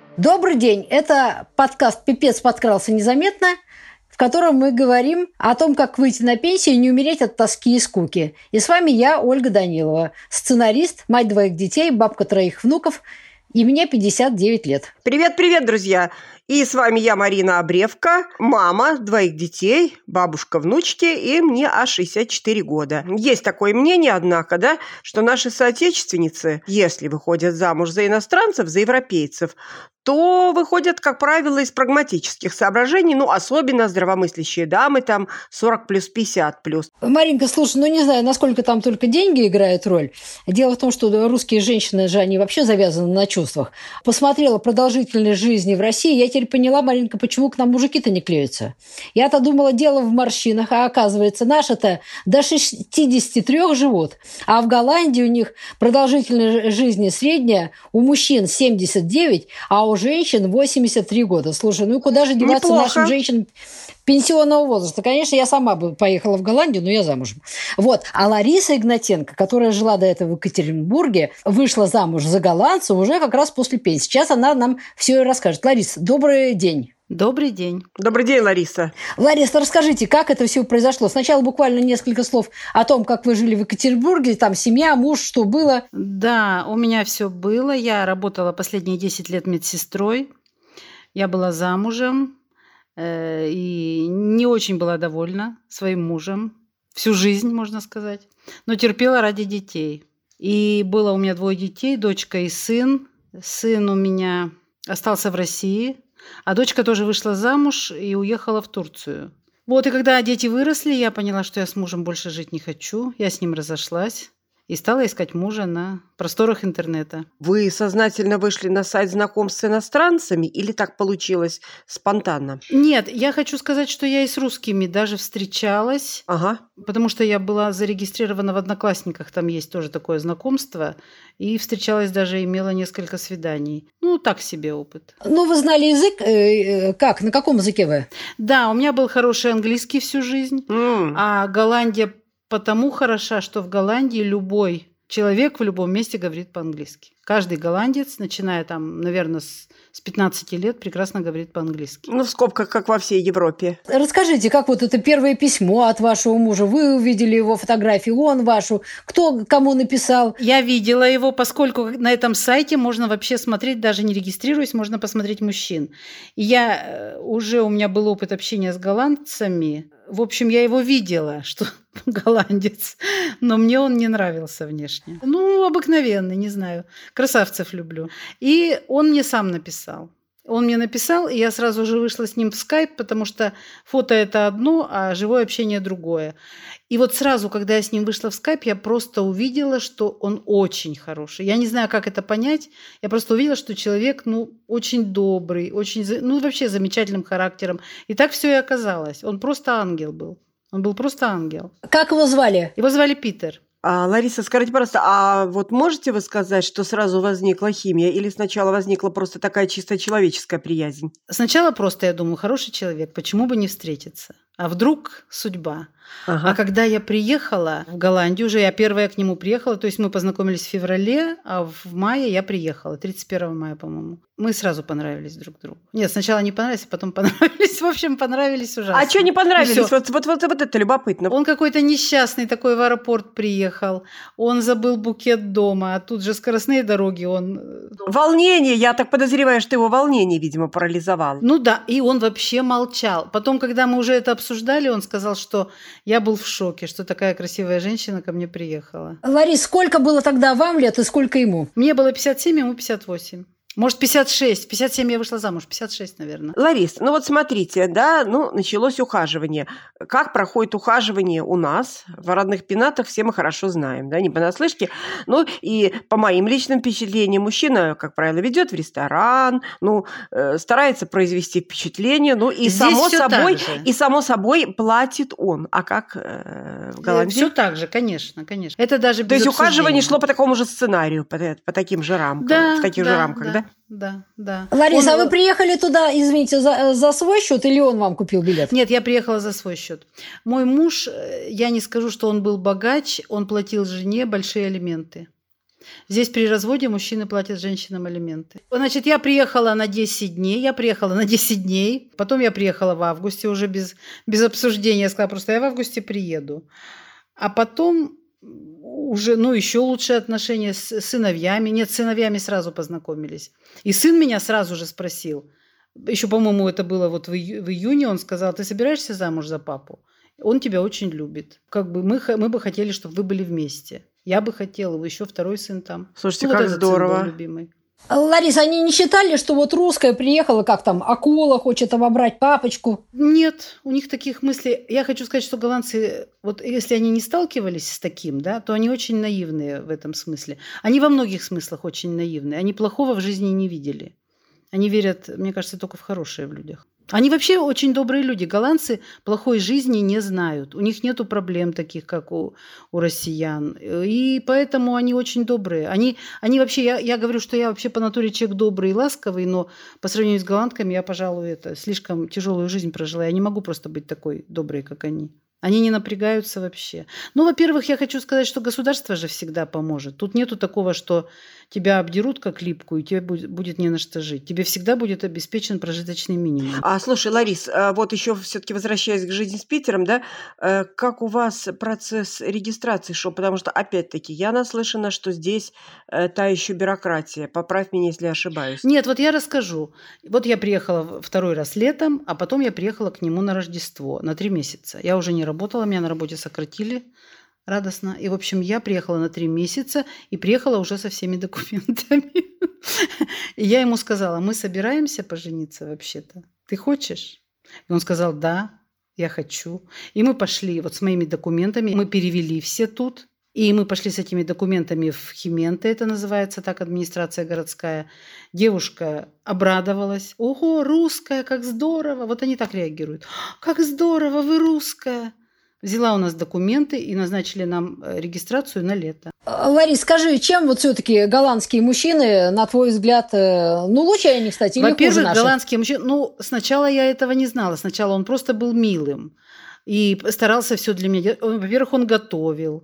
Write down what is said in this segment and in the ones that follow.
Добрый день! Это подкаст «Пипец подкрался незаметно», в котором мы говорим о том, как выйти на пенсию и не умереть от тоски и скуки. И с вами я, Ольга Данилова, сценарист, мать двоих детей, бабка троих внуков, и мне 59 лет. Привет-привет, друзья! И с вами я, Марина Обревка, мама двоих детей, бабушка внучки, и мне аж 64 года. Есть такое мнение, однако, да, что наши соотечественницы, если выходят замуж за иностранцев, за европейцев, то выходят, как правило, из прагматических соображений, особенно здравомыслящие дамы, там 40 плюс, 50 плюс. Маринка, слушай, не знаю, насколько там только деньги играют роль. Дело в том, что русские женщины же, они вообще завязаны на чувствах. Посмотрела продолжительность жизни в России, я теперь поняла, Маринка, почему к нам мужики-то не клеются. Я-то думала, дело в морщинах, а оказывается, наши-то до 63 живут. А в Голландии у них продолжительность жизни средняя, у мужчин 79, а у женщин 83 года. Слушай, куда же деваться Неплохо. нашим женщинам пенсионного возраста? Конечно, я сама бы поехала в Голландию, но я замужем. Вот. А Лариса Игнатенко, которая жила до этого в Екатеринбурге, вышла замуж за голландца уже как раз после пенсии. Сейчас она нам все и расскажет. Лариса, добрый день. Добрый день. Добрый день, Лариса. Лариса, расскажите, как это все произошло? Сначала буквально несколько слов о том, как вы жили в Екатеринбурге, там семья, муж, что было. Да, у меня все было. Я работала последние 10 лет медсестрой. Я была замужем и не очень была довольна своим мужем. Всю жизнь, можно сказать. Но терпела ради детей. И было у меня 2 детей, дочка и сын. Сын у меня остался в России. А дочка тоже вышла замуж и уехала в Турцию. Вот, и когда дети выросли, я поняла, что я с мужем больше жить не хочу. Я с ним разошлась и стала искать мужа на просторах интернета. Вы сознательно вышли на сайт знакомств с иностранцами или так получилось спонтанно? Нет, я хочу сказать, что я и с русскими даже встречалась, потому что я была зарегистрирована в Одноклассниках, там есть тоже такое знакомство, и встречалась даже, имела несколько свиданий. Так себе опыт. Вы знали язык? Как? На каком языке вы? Да, у меня был хороший английский всю жизнь, а Голландия потому хороша, что в Голландии любой человек в любом месте говорит по-английски. Каждый голландец, начиная там, наверное, с 15 лет, прекрасно говорит по-английски. В скобках, как во всей Европе. Расскажите, как вот это первое письмо от вашего мужа? Вы увидели его фотографию, он вашу. Кто кому написал? Я видела его, поскольку на этом сайте можно вообще смотреть, даже не регистрируясь, можно посмотреть мужчин. И у меня был опыт общения с голландцами. В общем, я его видела, что голландец, но мне он не нравился внешне. Обыкновенный, не знаю. Красавцев люблю. И он мне сам написал. Он мне написал, и я сразу же вышла с ним в скайп, потому что фото – это одно, а живое общение – другое. И вот сразу, когда я с ним вышла в скайп, я просто увидела, что он очень хороший. Я не знаю, как это понять. Я просто увидела, что человек, очень добрый, очень, вообще замечательным характером. И так все и оказалось. Он просто ангел был. Он был просто ангел. Как его звали? Его звали Питер. Лариса, скажите, пожалуйста, а вот можете вы сказать, что сразу возникла химия или сначала возникла просто такая чисто человеческая приязнь? Сначала просто, я думаю, хороший человек, почему бы не встретиться? А вдруг судьба? А когда я приехала в Голландию, уже я первая к нему приехала, то есть мы познакомились в феврале, а в мае я приехала, 31 мая, по-моему. Мы сразу понравились друг другу. Нет, сначала не понравились, а потом понравились. В общем, понравились ужасно. А что не понравились? Вот это любопытно. Он какой-то несчастный такой в аэропорт приехал. Он забыл букет дома, а тут же скоростные дороги. Волнение, я так подозреваю, что его волнение, видимо, парализовало. Да, и он вообще молчал. Потом, когда мы уже это обсуждали, он сказал, что я был в шоке, что такая красивая женщина ко мне приехала. Ларис, сколько было тогда вам лет и сколько ему? Мне было 57, ему 58. Может, 56. 57 я вышла замуж, 56, наверное. Ларис, смотрите, началось ухаживание. Как проходит ухаживание у нас в родных пенатах, все мы хорошо знаем, не понаслышке. И по моим личным впечатлениям, мужчина, как правило, ведет в ресторан, старается произвести впечатление, и само собой платит он. А как в Голландии? Все так же, конечно. Это даже без То есть обсуждения. ухаживание шло по такому же сценарию, по таким же рамкам, в таких же рамках, да? Да. Лариса, а вы приехали туда, извините, за свой счет или он вам купил билет? Нет, я приехала за свой счет. Мой муж, я не скажу, что он был богач, он платил жене большие алименты. Здесь при разводе мужчины платят женщинам алименты. Значит, я приехала на 10 дней. Потом я приехала в августе уже без обсуждения. Я сказала, просто я в августе приеду. А потом уже, еще лучшие отношения с сыновьями. Нет, с сыновьями сразу познакомились. И сын меня сразу же спросил. Еще, по-моему, это было вот в июне. Он сказал, ты собираешься замуж за папу? Он тебя очень любит. Мы бы хотели, чтобы вы были вместе. Я бы хотела, еще второй сын там. Слушайте, как здорово. Сын был любимый. Лариса, они не считали, что вот русская приехала, как там, акула, хочет обобрать папочку? Нет, у них таких мыслей. Я хочу сказать, что голландцы, вот если они не сталкивались с таким, да, то они очень наивные в этом смысле. Они во многих смыслах очень наивные. Они плохого в жизни не видели. Они верят, мне кажется, только в хорошее в людях. Они вообще очень добрые люди. Голландцы плохой жизни не знают. У них нету проблем таких, как у россиян. И поэтому они очень добрые. Они вообще, я говорю, что я вообще по натуре человек добрый и ласковый, но по сравнению с голландками я, пожалуй, слишком тяжелую жизнь прожила. Я не могу просто быть такой доброй, как они. Они не напрягаются вообще. Во-первых, я хочу сказать, что государство же всегда поможет. Тут нету такого, что тебя обдерут как липку, и тебе будет не на что жить. Тебе всегда будет обеспечен прожиточный минимум. Слушай, Ларис, вот еще все-таки возвращаясь к жизни с Питером, да, как у вас процесс регистрации шел? Потому что, опять-таки, я наслышана, что здесь та еще бюрократия. Поправь меня, если я ошибаюсь. Нет, вот я расскажу. Вот я приехала второй раз летом, а потом я приехала к нему на Рождество, на 3 месяца. Я уже не работала, меня на работе сократили радостно. И, в общем, я приехала на 3 месяца и приехала уже со всеми документами. И я ему сказала, мы собираемся пожениться вообще-то. Ты хочешь? И он сказал, да, я хочу. И мы пошли вот с моими документами. Мы перевели все тут. И мы пошли с этими документами в Хименте, это называется так, администрация городская. Девушка обрадовалась. Ого, русская, как здорово. Вот они так реагируют. Как здорово, вы русская. Взяла у нас документы и назначили нам регистрацию на лето. Ларис, скажи, чем вот все-таки голландские мужчины, на твой взгляд, лучше они, кстати, или хуже наших? Во-первых, голландские мужчины, сначала я этого не знала. Сначала он просто был милым. И старался все для меня делать. Во-первых, он готовил,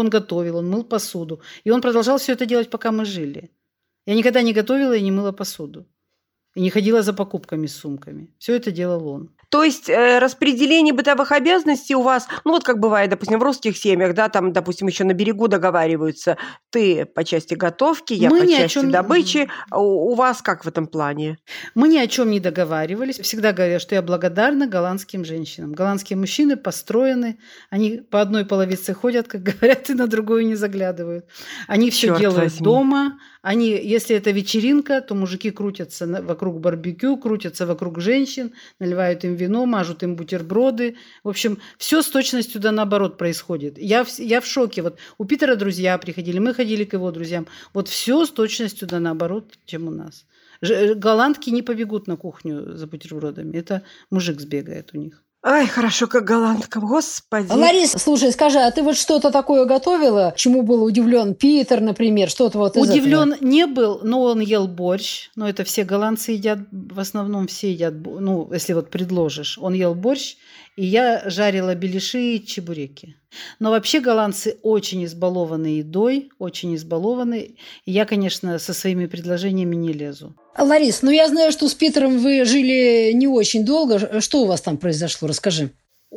он мыл посуду. И он продолжал все это делать, пока мы жили. Я никогда не готовила и не мыла посуду. И не ходила за покупками с сумками. Все это делал он. То есть распределение бытовых обязанностей у вас, как бывает, допустим, в русских семьях, да, там, допустим, еще на берегу договариваются, ты по части готовки, я по части добычи. У вас как в этом плане? Мы ни о чем не договаривались. Всегда говорю, что я благодарна голландским женщинам. Голландские мужчины построены, они по одной половице ходят, как говорят, и на другую не заглядывают. Они все делают дома. Они, если это вечеринка, то мужики крутятся вокруг барбекю, крутятся вокруг женщин, наливают им вино, мажут им бутерброды. В общем, все с точностью да наоборот происходит. Я в шоке. Вот у Питера друзья приходили, мы ходили к его друзьям. Вот все с точностью да наоборот, чем у нас. Голландки не побегут на кухню за бутербродами. Это мужик сбегает у них. Ай, хорошо, как голландкам, господи. Ларис, слушай, скажи, а ты вот что-то такое готовила, чему был удивлен Питер, например, что-то вот из этого? Удивлен не был, но он ел борщ. Но это все голландцы едят, в основном все едят, если вот предложишь. Он ел борщ, и я жарила беляши и чебуреки. Но вообще голландцы очень избалованы едой, очень избалованы. И я, конечно, со своими предложениями не лезу. Ларис, я знаю, что с Питером вы жили не очень долго. Что у вас там произошло? Расскажи.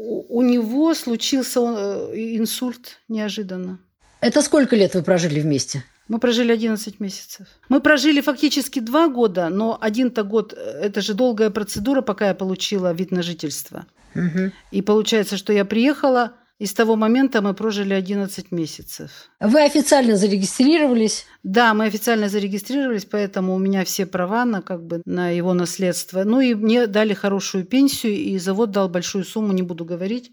У него случился инсульт неожиданно. Это сколько лет вы прожили вместе? Мы прожили 11 месяцев. Мы прожили фактически 2 года, но 1-то год – это же долгая процедура, пока я получила вид на жительство. Угу. И получается, что я приехала, и с того момента мы прожили 11 месяцев. Вы официально зарегистрировались? Да, мы официально зарегистрировались, поэтому у меня все права на его наследство. И мне дали хорошую пенсию, и завод дал большую сумму, не буду говорить.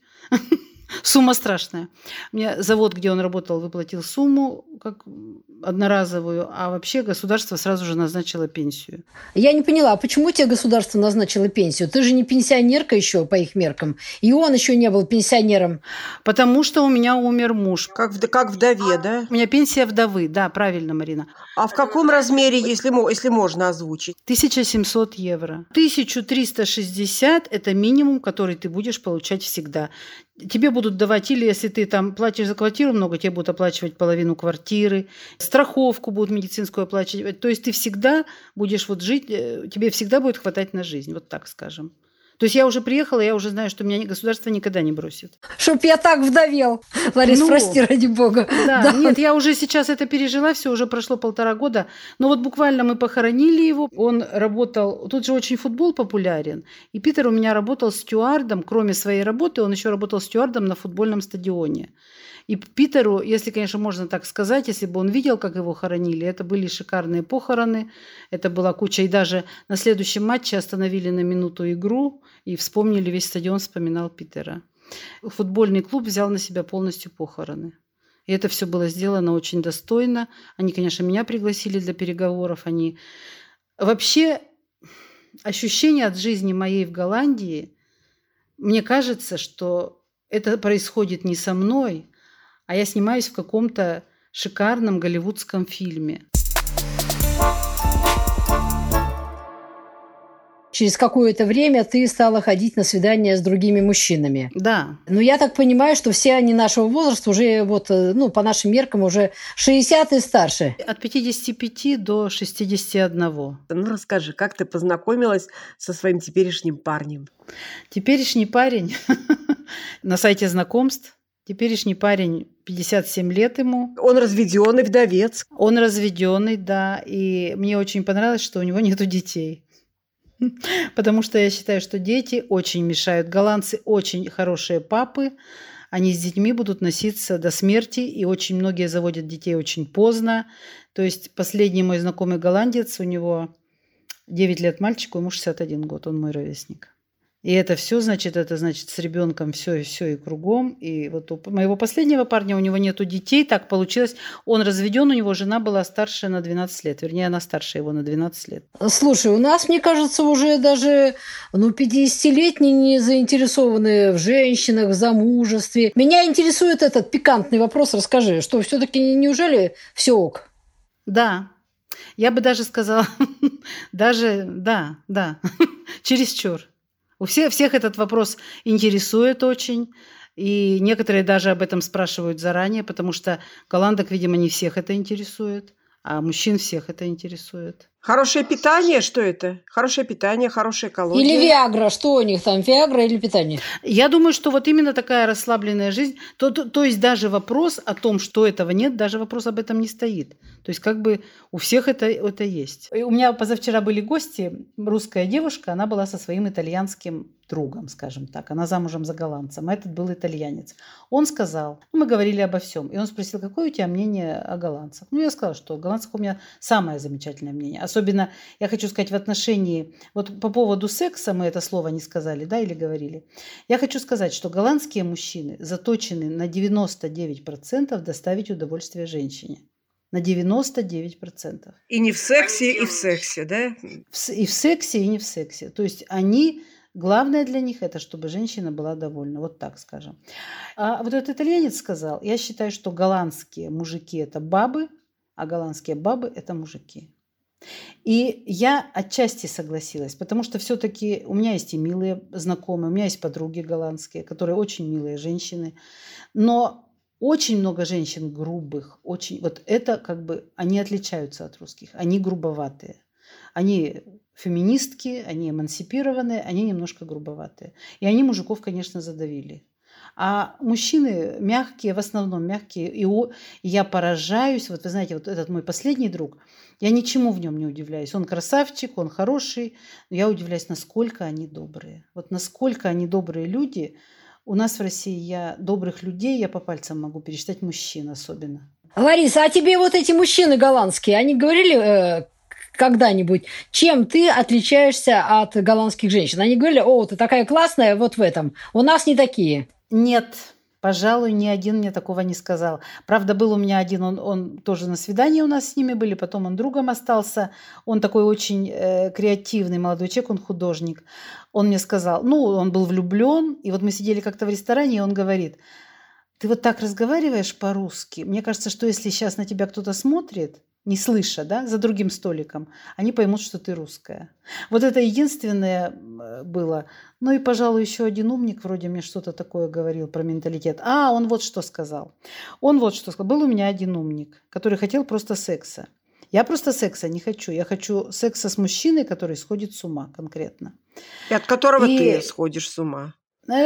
Сумма страшная. Мне завод, где он работал, выплатил сумму как одноразовую, а вообще государство сразу же назначило пенсию. Я не поняла, а почему тебе государство назначило пенсию? Ты же не пенсионерка еще по их меркам, и он еще не был пенсионером. Потому что у меня умер муж. Как вдове, да? У меня пенсия вдовы, да, правильно, Марина. А в каком размере, если можно озвучить? 1700 евро. 1360 – это минимум, который ты будешь получать всегда. Тебе будут давать, или если ты там платишь за квартиру много, тебе будут оплачивать половину квартиры, страховку будут медицинскую оплачивать. То есть ты всегда будешь вот жить, тебе всегда будет хватать на жизнь, вот так скажем. То есть я уже приехала, я уже знаю, что меня государство никогда не бросит. Чтоб я так вдовел. Ларис, прости, ради бога. Да, нет, я уже сейчас это пережила, все, уже прошло 1,5 года. Но вот буквально мы похоронили его. Он работал, тут же очень футбол популярен. И Питер у меня работал стюардом, кроме своей работы, он еще работал стюардом на футбольном стадионе. И Питеру, если, конечно, можно так сказать, если бы он видел, как его хоронили, это были шикарные похороны, это была куча. И даже на следующем матче остановили на минуту игру и вспомнили, весь стадион вспоминал Питера. Футбольный клуб взял на себя полностью похороны. И это все было сделано очень достойно. Они, конечно, меня пригласили для переговоров. Они... Вообще, ощущение от жизни моей в Голландии, мне кажется, что это происходит не со мной, а я снимаюсь в каком-то шикарном голливудском фильме. Через какое-то время ты стала ходить на свидания с другими мужчинами. Да. Но я так понимаю, что все они нашего возраста уже, вот, ну, по нашим меркам, уже 60 и старше. От 55 до 61. Ну, расскажи, как ты познакомилась со своим теперешним парнем? Теперешний парень на сайте знакомств. Теперешний парень, 57 лет ему. Он разведенный вдовец. Он разведенный, да. И мне очень понравилось, что у него нету детей. Потому что я считаю, что дети очень мешают. Голландцы очень хорошие папы. Они с детьми будут носиться до смерти. И очень многие заводят детей очень поздно. То есть последний мой знакомый голландец, у него 9 лет мальчику, ему 61 год. Он мой ровесник. И это все, значит, с ребенком все и кругом. И вот у моего последнего парня, у него нету детей, так получилось. Он разведен, у него жена была старше на 12 лет. Вернее, она старше его на 12 лет. Слушай, у нас, мне кажется, уже даже 50-летние не заинтересованы в женщинах, в замужестве. Меня интересует этот пикантный вопрос. Расскажи, что все-таки неужели все ок? Да. Я бы даже сказала, даже, да, чересчур. У всех этот вопрос интересует очень, и некоторые даже об этом спрашивают заранее, потому что голландок, видимо, не всех это интересует, а мужчин всех это интересует. Хорошее питание, что это? Хорошее питание, хорошая экология. Или Виагра, что у них там, Виагра или питание? Я думаю, что вот именно такая расслабленная жизнь, то есть даже вопрос о том, что этого нет, даже вопрос об этом не стоит. То есть как бы у всех это есть. У меня позавчера были гости, русская девушка, она была со своим итальянским другом, скажем так. Она замужем за голландцем, а этот был итальянец. Он сказал, мы говорили обо всем, и он спросил, какое у тебя мнение о голландцах? Я сказала, что о голландцах у меня самое замечательное мнение. Особенно, я хочу сказать, в отношении, вот по поводу секса, мы это слово не сказали, да, или говорили. Я хочу сказать, что голландские мужчины заточены на 99% доставить удовольствие женщине. На 99%. И не в сексе, и в сексе, да? И в сексе, и не в сексе. То есть главное для них это, чтобы женщина была довольна. Вот так скажем. А вот этот итальянец сказал, я считаю, что голландские мужики – это бабы, а голландские бабы – это мужики. И я отчасти согласилась, потому что все-таки у меня есть и милые знакомые, у меня есть подруги голландские, которые очень милые женщины, но очень много женщин грубых, очень, вот это как бы, они отличаются от русских, они грубоватые, они феминистки, они эмансипированные, они немножко грубоватые. И они мужиков, конечно, задавили. А мужчины мягкие, в основном мягкие. И я поражаюсь, вот вы знаете, вот этот мой последний друг, я ничему в нем не удивляюсь. Он красавчик, он хороший, но я удивляюсь, насколько они добрые. Вот насколько они добрые люди. У нас в России добрых людей я по пальцам могу пересчитать, мужчин особенно. Лариса, а тебе вот эти мужчины голландские, они говорили когда-нибудь, чем ты отличаешься от голландских женщин? Они говорили, ты такая классная вот в этом. У нас не такие. Нет, пожалуй, ни один мне такого не сказал. Правда, был у меня один, он тоже на свидании у нас с ними были, потом он другом остался. Он такой очень креативный молодой человек, он художник. Он мне сказал, он был влюблен, и вот мы сидели как-то в ресторане, и он говорит, ты вот так разговариваешь по-русски. Мне кажется, что если сейчас на тебя кто-то смотрит, не слыша, да, за другим столиком, они поймут, что ты русская. Вот это единственное было. Ну и, пожалуй, еще один умник вроде мне что-то такое говорил про менталитет. Он вот что сказал. Был у меня один умник, который хотел просто секса. Я просто секса не хочу. Я хочу секса с мужчиной, который сходит с ума конкретно. И от которого ты сходишь с ума?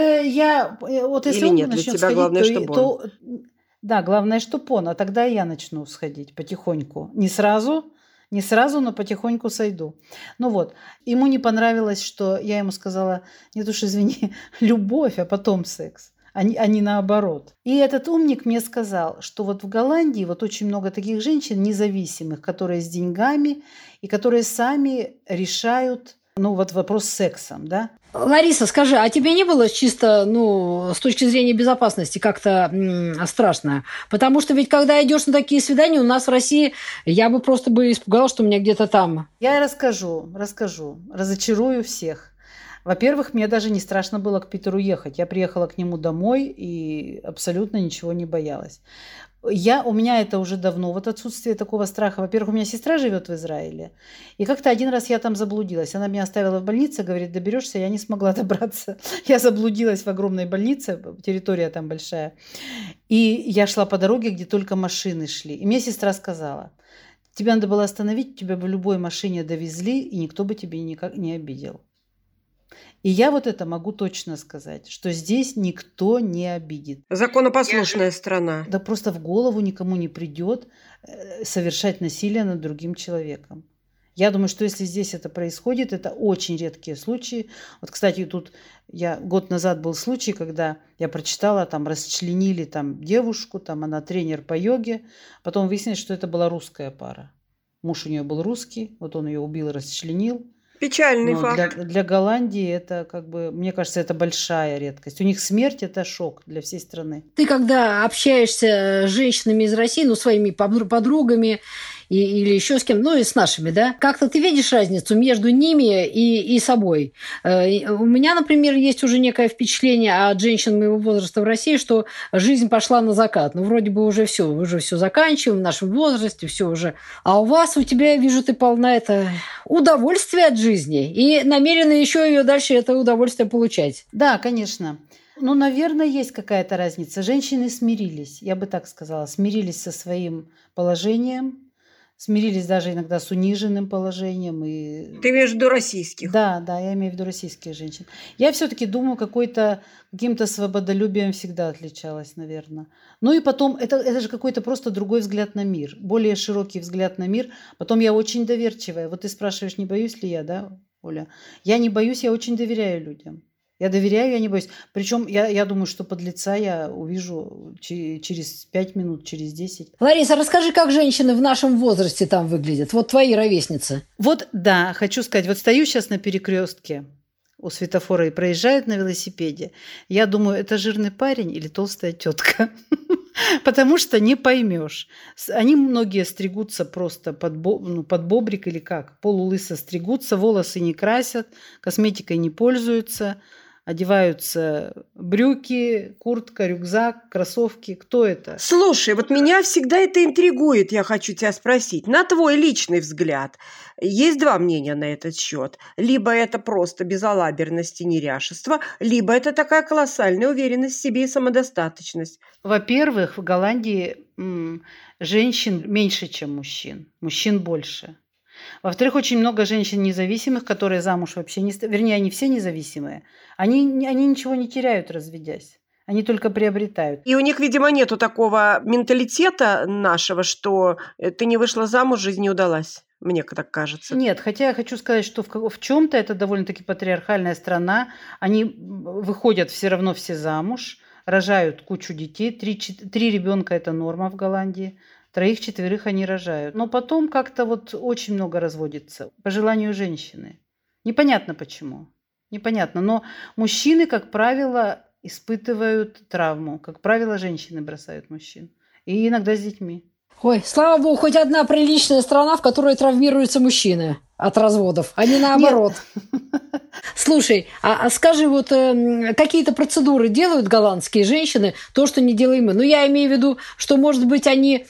Если или он нет, для начнет тебя сходить, главное, чтобы он. Да, главное, чтобы он. А тогда я начну сходить потихоньку. Не сразу, но потихоньку сойду. Ну вот. Ему не понравилось, что я ему сказала: нет уж, извини, любовь, а потом секс. А не наоборот. И этот умник мне сказал, что вот в Голландии вот очень много таких женщин независимых, которые с деньгами и которые сами решают, вопрос с сексом, да. Лариса, скажи, а тебе не было чисто, с точки зрения безопасности как-то страшно? Потому что ведь когда идешь на такие свидания, у нас в России, я бы просто испугалась, что у меня где-то там. Я расскажу, разочарую всех. Во-первых, мне даже не страшно было к Питеру ехать. Я приехала к нему домой и абсолютно ничего не боялась. У меня это уже давно, вот отсутствие такого страха. Во-первых, у меня сестра живет в Израиле, и как-то один раз я там заблудилась. Она меня оставила в больнице, говорит: доберешься, я не смогла добраться. Я заблудилась в огромной больнице, территория там большая. И я шла по дороге, где только машины шли. И мне сестра сказала: тебя надо было остановить, тебя бы в любой машине довезли, и никто бы тебя никак не обидел. И я вот это могу точно сказать, что здесь никто не обидит. Законопослушная страна. Да просто в голову никому не придет совершать насилие над другим человеком. Я думаю, что если здесь это происходит, это очень редкие случаи. Вот, кстати, тут год назад был случай, когда я прочитала, там расчленили девушку, она тренер по йоге. Потом выяснилось, что это была русская пара. Муж у нее был русский, вот он ее убил и расчленил. Печальный Но факт. для Голландии это, мне кажется, это большая редкость. У них смерть – это шок для всей страны. Ты когда общаешься с женщинами из России, своими подругами или еще с кем, и с нашими, да, как-то ты видишь разницу между ними и собой? У меня, например, есть уже некое впечатление от женщин моего возраста в России, что жизнь пошла на закат. Вроде бы уже все заканчиваем в нашем возрасте, все уже. А у тебя, я вижу, ты полна удовольствия от жизни и намерена еще ее дальше это удовольствие получать. Да, конечно. Наверное, есть какая-то разница. Женщины смирились, я бы так сказала, смирились со своим положением, смирились даже иногда с униженным положением. Ты имеешь в виду российских? Да, я имею в виду российских женщин. Я все-таки думаю, каким-то свободолюбием всегда отличалась, наверное. И потом, это же какой-то просто другой взгляд на мир, более широкий взгляд на мир. Потом я очень доверчивая. Вот ты спрашиваешь, не боюсь ли я, да, Оля? Я не боюсь, я очень доверяю людям. Я доверяю, я не боюсь. Причем я думаю, что подлеца я увижу через 5 минут, через 10. Лариса, расскажи, как женщины в нашем возрасте там выглядят? Вот твои ровесницы. Вот, да, хочу сказать. Вот стою сейчас на перекрестке у светофора и проезжает на велосипеде. Я думаю, это жирный парень или толстая тетка? Потому что не поймешь. Они многие стригутся просто под бобрик или как. Полулысо стригутся, волосы не красят, косметикой не пользуются. Одеваются брюки, куртка, рюкзак, кроссовки. Кто это? Слушай, вот меня всегда это интригует, я хочу тебя спросить. На твой личный взгляд, есть два мнения на этот счет. Либо это просто безалаберность и неряшество, либо это такая колоссальная уверенность в себе и самодостаточность. Во-первых, в Голландии женщин меньше, чем мужчин. Мужчин больше. Во-вторых, очень много женщин независимых, которые замуж вообще не... Вернее, они все независимые. Они ничего не теряют, разведясь. Они только приобретают. И у них, видимо, нету такого менталитета нашего, что ты не вышла замуж, жизнь не удалась. Мне так кажется. Нет, хотя я хочу сказать, что в чем-то это довольно-таки патриархальная страна. Они выходят все равно все замуж, рожают кучу детей. 3 ребенка – это норма в Голландии. 3-4 они рожают. Но потом как-то очень много разводится по желанию женщины. Непонятно почему. Непонятно. Но мужчины, как правило, испытывают травму. Как правило, женщины бросают мужчин. И иногда с детьми. Ой, слава богу, хоть одна приличная страна, в которой травмируются мужчины от разводов, а не наоборот. Слушай, а скажи, вот какие-то процедуры делают голландские женщины, то, что не делаем мы? Ну, я имею в виду, что, может быть, они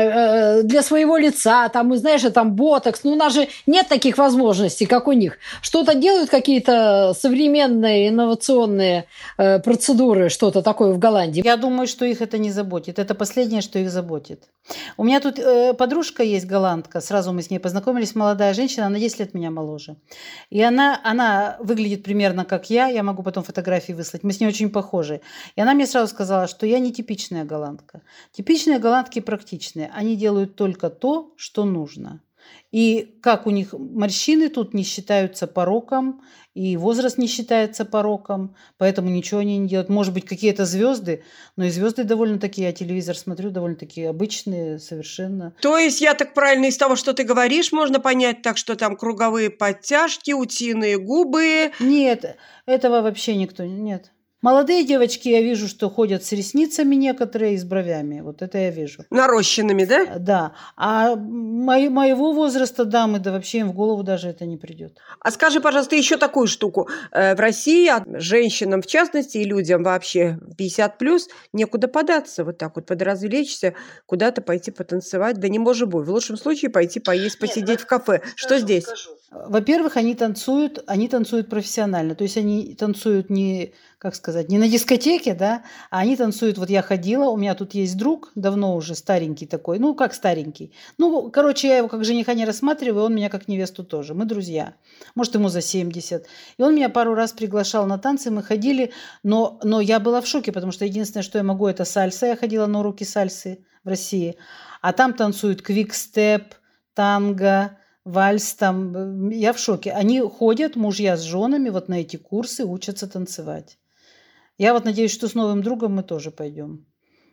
для своего лица, там, знаешь, там ботокс, ну, у нас же нет таких возможностей, как у них. Что-то делают, какие-то современные, инновационные процедуры, что-то такое в Голландии? Я думаю, что их это не заботит. Это последнее, что их заботит. У меня тут подружка есть голландка, сразу мы с ней познакомились, молодая женщина, она 10 лет меня моложе. И она выглядит примерно как я могу потом фотографии выслать, мы с ней очень похожи. И она мне сразу сказала, что я не типичная голландка. Типичные голландки практичные, они делают только то, что нужно. И как у них морщины тут не считаются пороком, и возраст не считается пороком, поэтому ничего они не делают. Может быть, какие-то звезды, но и звезды довольно-таки, я телевизор смотрю, довольно-таки обычные совершенно. То есть, я так правильно из того, что ты говоришь, можно понять так, что там круговые подтяжки, утиные губы? Нет, этого вообще никто нет. Молодые девочки, я вижу, что ходят с ресницами некоторые и с бровями. Вот это я вижу. Нарощенными, да? Да. А моего возраста дамы, да вообще им в голову даже это не придет. А скажи, пожалуйста, еще такую штуку. В России женщинам, в частности, и людям вообще 50+, некуда податься вот так вот, подразвлечься, куда-то пойти потанцевать. Да не может быть. В лучшем случае пойти поесть, посидеть в кафе. Что здесь? Во-первых, они танцуют профессионально. То есть они танцуют не, как сказать, не на дискотеке, да, а они танцуют. Вот я ходила, у меня тут есть друг, давно уже старенький такой, ну, как старенький. Ну, короче, я его как жениха не рассматриваю, он меня как невесту тоже. Мы друзья. Может, ему за 70. И он меня пару раз приглашал на танцы, мы ходили, но я была в шоке, потому что единственное, что я могу, это сальса. Я ходила на уроки сальсы в России. А там танцуют квикстеп, танго, вальс там. Я в шоке. Они ходят, мужья с женами, вот на эти курсы учатся танцевать. Я вот надеюсь, что с новым другом мы тоже пойдем.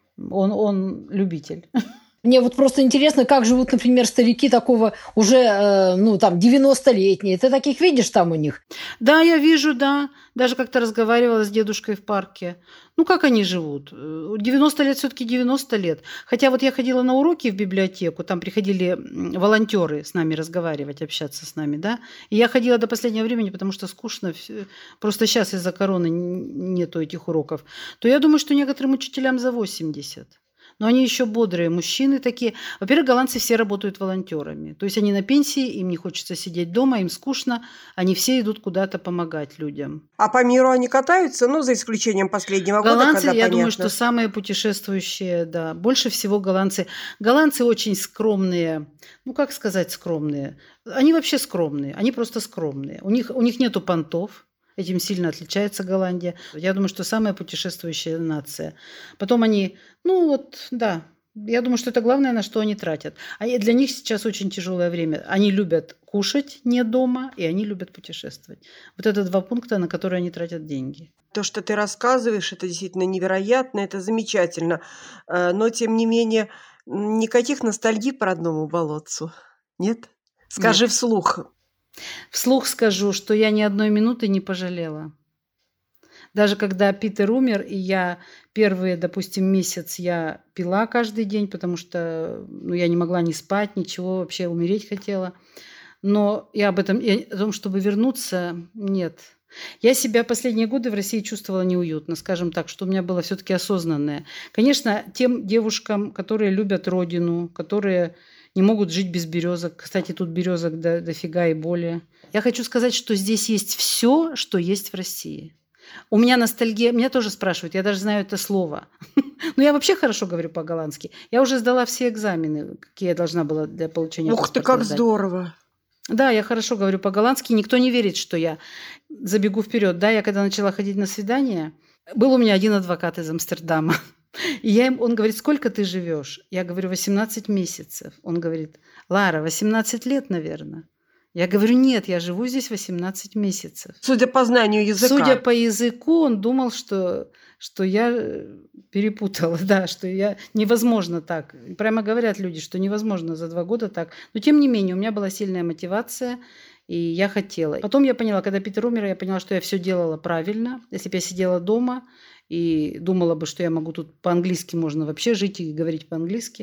Он любитель. Мне вот просто интересно, как живут, например, старики такого уже, 90-летние. Ты таких видишь там у них? Да, я вижу, да. Даже как-то разговаривала с дедушкой в парке. Ну, как они живут? 90 лет все-таки 90 лет. Хотя вот я ходила на уроки в библиотеку, там приходили волонтеры с нами разговаривать, общаться с нами, да. И я ходила до последнего времени, потому что скучно. Просто сейчас из-за короны нету этих уроков. То я думаю, что некоторым учителям за 80. Но они еще бодрые мужчины такие. Во-первых, голландцы все работают волонтерами. То есть они на пенсии, им не хочется сидеть дома, им скучно. Они все идут куда-то помогать людям. А по миру они катаются, за исключением последнего года, голландцы, когда, я понятно. думаю, что самые путешествующие, да. Больше всего голландцы. Голландцы очень скромные. Ну, как сказать скромные? Они вообще скромные. Они просто скромные. У них нету понтов. Этим сильно отличается Голландия. Я думаю, что самая путешествующая нация. Потом они, я думаю, что это главное, на что они тратят. А для них сейчас очень тяжелое время. Они любят кушать не дома, и они любят путешествовать. Вот это 2 пункта, на которые они тратят деньги. То, что ты рассказываешь, это действительно невероятно, это замечательно. Но, тем не менее, никаких ностальгий по родному болотцу. Нет? Скажи Нет. вслух. Вслух скажу, что я ни одной минуты не пожалела. Даже когда Питер умер, и я первые, допустим, месяц я пила каждый день, потому что я не могла ни спать, ничего, вообще умереть хотела. Но я о том, чтобы вернуться, нет. Я себя последние годы в России чувствовала неуютно, скажем так, что у меня было все-таки осознанное. Конечно, тем девушкам, которые любят родину, которые не могут жить без березок. Кстати, тут березок дофига и более. Я хочу сказать, что здесь есть все, что есть в России. У меня ностальгия, меня тоже спрашивают, я даже знаю это слово. Но я вообще хорошо говорю по-голландски. Я уже сдала все экзамены, какие я должна была для получения Ух ты, как сдать. здорово! Да, я хорошо говорю по-голландски. Никто не верит, что я забегу вперед. Да, я когда начала ходить на свидания, был у меня один адвокат из Амстердама. И он говорит, сколько ты живешь? Я говорю, 18 месяцев. Он говорит, Лара, 18 лет, наверное. Я говорю, нет, я живу здесь 18 месяцев. Судя по знанию языка. Судя по языку, он думал, что я перепутала, да, что я невозможно так. Прямо говорят люди, что невозможно за 2 года так. Но тем не менее, у меня была сильная мотивация, и я хотела. Потом я поняла, когда Питер умер, я поняла, что я все делала правильно. Если бы я сидела дома и думала бы, что я могу тут по-английски, можно вообще жить и говорить по-английски,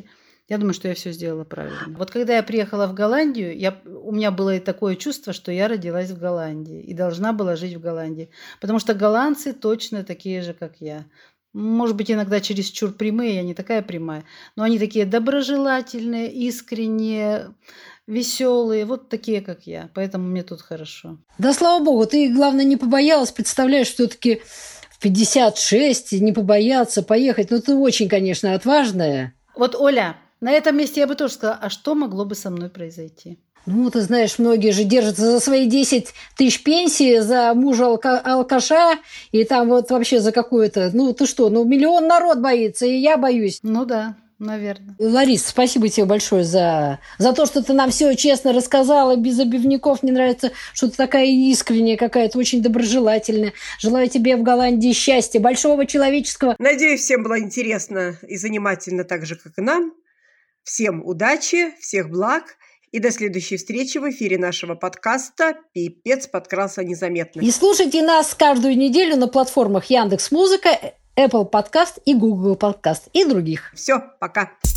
Я думаю, что я все сделала правильно. Вот когда я приехала в Голландию, у меня было и такое чувство, что я родилась в Голландии и должна была жить в Голландии. Потому что голландцы точно такие же, как я. Может быть, иногда чересчур прямые, я не такая прямая, но они такие доброжелательные, искренние, веселые, вот такие, как я. Поэтому мне тут хорошо. Да, слава богу, ты, главное, не побоялась, представляешь, все-таки в 56 не побояться поехать. Ну, ты очень, конечно, отважная. Вот, Оля, на этом месте я бы тоже сказала, а что могло бы со мной произойти? Ну, ты знаешь, многие же держатся за свои 10 тысяч пенсии, за мужа алкаша, и там вот вообще за какую-то... Ну, ты что, миллион народ боится, и я боюсь. Ну да, наверное. Ларис, спасибо тебе большое за то, что ты нам все честно рассказала, без обивников. Мне нравится, что ты такая искренняя какая-то, очень доброжелательная. Желаю тебе в Голландии счастья, большого человеческого. Надеюсь, всем было интересно и занимательно так же, как и нам. Всем удачи, всех благ. И до следующей встречи в эфире нашего подкаста «Пипец подкрался незаметно». И слушайте нас каждую неделю на платформах Яндекс.Музыка, Apple Podcast и Google Podcast и других. Все, пока.